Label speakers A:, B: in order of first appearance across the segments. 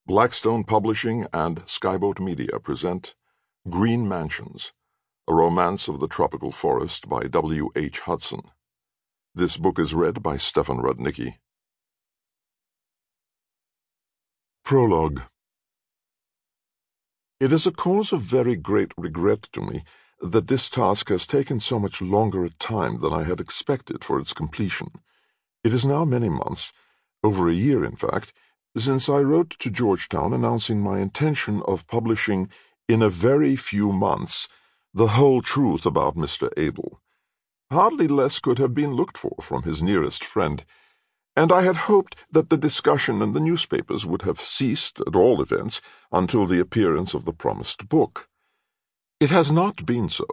A: Blackstone Publishing and Skyboat Media present Green Mansions, a romance of the tropical forest by W. H. Hudson. This book is read by Stefan Rudnicki. Prologue. It is a cause of very great regret to me that this task has taken so much longer a time than I had expected for its completion. It is now many months, over a year in fact, since I wrote to Georgetown announcing my intention of publishing in a very few months the whole truth about Mr. Abel. Hardly less could have been looked for from his nearest friend, and I had hoped that the discussion in the newspapers would have ceased, at all events, until the appearance of the promised book. It has not been so,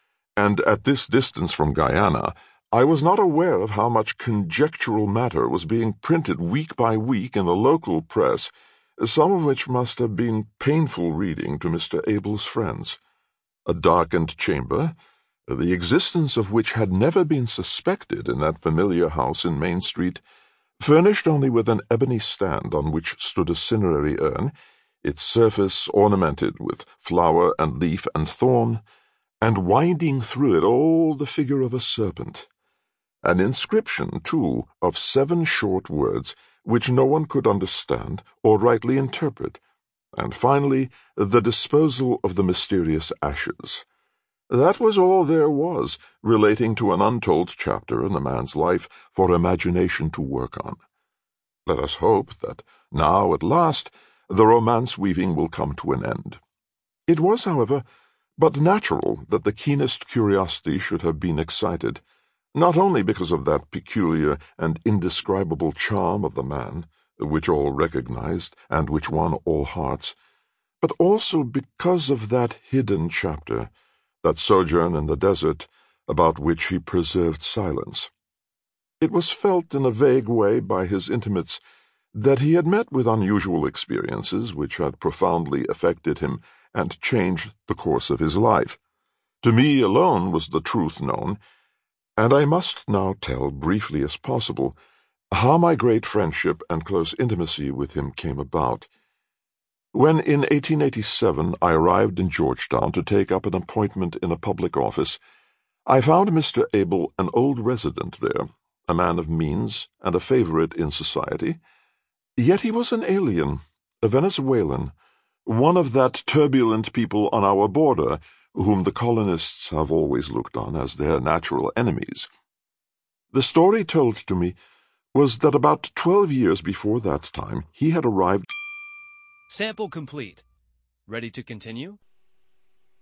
A: and at this distance from Guyana, I was not aware of how much conjectural matter was being printed week by week in the local press, some of which must have been painful reading to Mr. Abel's friends. A darkened chamber, the existence of which had never been suspected in that familiar house in Main Street, furnished only with an ebony stand on which stood a cinerary urn, its surface ornamented with flower and leaf and thorn, and winding through it all the figure of a serpent. An inscription, too, of 7 short words, which no one could understand or rightly interpret, and finally the disposal of the mysterious ashes. That was all there was relating to an untold chapter in the man's life for imagination to work on. Let us hope that now, at last, the romance-weaving will come to an end. It was, however, but natural that the keenest curiosity should have been excited, not only because of that peculiar and indescribable charm of the man, which all recognized and which won all hearts, but also because of that hidden chapter, that sojourn in the desert, about which he preserved silence. It was felt in a vague way by his intimates that he had met with unusual experiences which had profoundly affected him and changed the course of his life. To me alone was the truth known, and I must now tell, briefly as possible, how my great friendship and close intimacy with him came about. When in 1887 I arrived in Georgetown to take up an appointment in a public office, I found Mr. Abel an old resident there, a man of means and a favorite in society. Yet he was an alien, a Venezuelan, one of that turbulent people on our border whom the colonists have always looked on as their natural enemies. The story told to me was that about 12 years before that time he had arrived.
B: Sample complete. Ready to continue?